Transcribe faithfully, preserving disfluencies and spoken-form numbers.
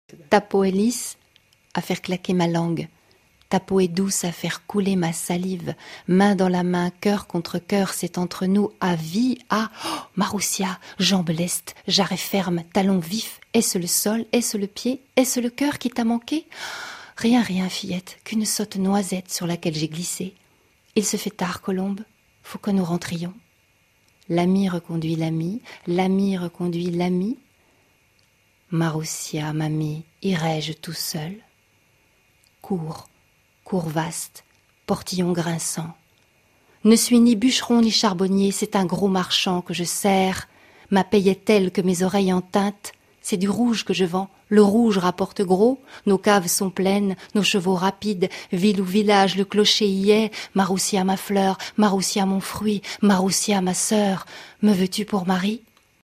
Ta peau est lisse à faire claquer ma langue. Ta peau est douce à faire couler ma salive. Main dans la main, cœur contre cœur, c'est entre nous à vie, à... Oh, Maroussia, jambes lestes, jarret ferme, talons vifs. Est-ce le sol, est-ce le pied, est-ce le cœur qui t'a manqué? Rien, rien, fillette, qu'une sotte noisette sur laquelle j'ai glissé. Il se fait tard, Colombe, faut que nous rentrions. L'ami reconduit l'ami, l'ami reconduit l'ami. Maroussia, mamie, irai-je tout seul? Cours, cours vaste, portillon grinçant. Ne suis ni bûcheron ni charbonnier, c'est un gros marchand que je sers. Ma paye est telle que mes oreilles en teintent. C'est du rouge que je vends, le rouge rapporte gros. Nos caves sont pleines, nos chevaux rapides. Ville ou village, le clocher y est. Maroussia ma fleur, Maroussia mon fruit, Maroussia ma sœur. Me veux-tu pour mari?